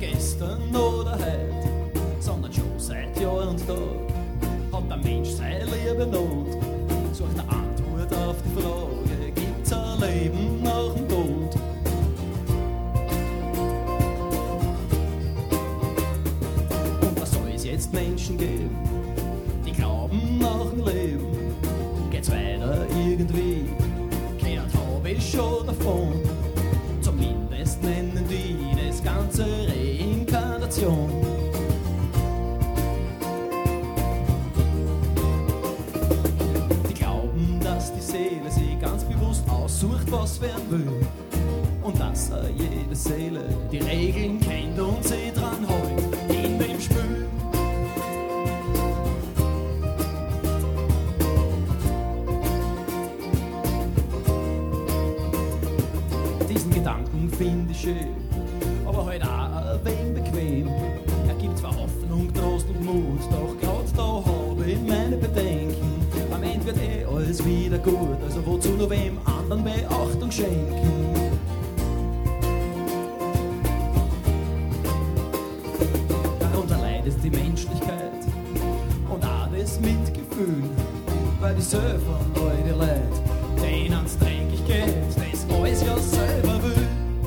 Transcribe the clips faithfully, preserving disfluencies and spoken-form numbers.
gestern oder heute, sondern schon seit Jahr und Tag hat der Mensch seine liebe Not. Sucht eine Antwort auf die Frage, gibt's ein Leben nach dem Tod? Und was soll es jetzt Menschen geben, die glauben nach dem Leben? Geht's weiter irgendwie? Gehört hab ich schon davon. Zumindest nennen die das Ganze Reinkarnation. Die glauben, dass die Seele sich ganz bewusst aussucht, was werden will. Und dass er jede Seele die Regeln kennt und sie dran hält in dem Spiel. Gedanken finde ich schön, aber halt auch ein wenig bequem. Er gibt zwar Hoffnung, Trost und Mut, doch grad da habe ich meine Bedenken. Am Ende wird eh alles wieder gut, also wozu nur wem anderen Beachtung schenken? Darunter leidet die Menschlichkeit und auch das Mitgefühl, weil die selber von euch die Leute, denen ans dreckig geht, das alles ja selber will.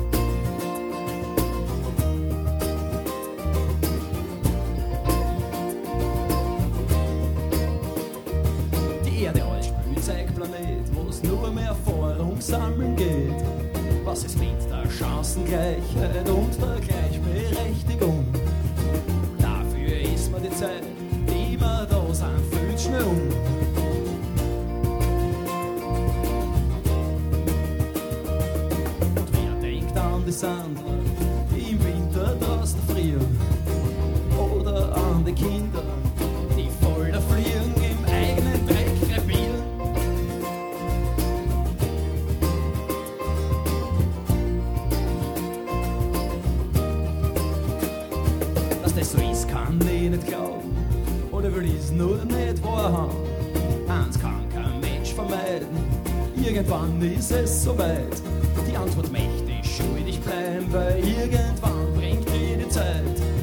Die Erde als Spielzeugplanet, wo es nur mehr Erfahrung sammeln geht. Was ist mit der Chancengleichheit und der Gleichberechtigung? Dafür ist mir die Zeit, die wir da sind, füllt schnell um. Die Sandler, die im Winter draußen frieren, oder an die Kinder, die voller Fliegen im eigenen Dreck krepieren. Dass das so ist, kann ich nicht glauben, oder will ich es nur nicht wahrhaben. Eins kann kein Mensch vermeiden, irgendwann ist es soweit. Die Antwort mächtig schuldig bleiben, weil irgendwann bringt dir die Zeit.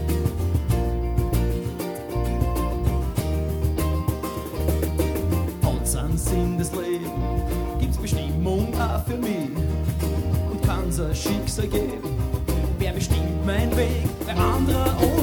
Hat's einen Sinn des Lebens, gibt's Bestimmung auch für mich und kann's ein Schicksal geben. Wer bestimmt mein Weg, der andere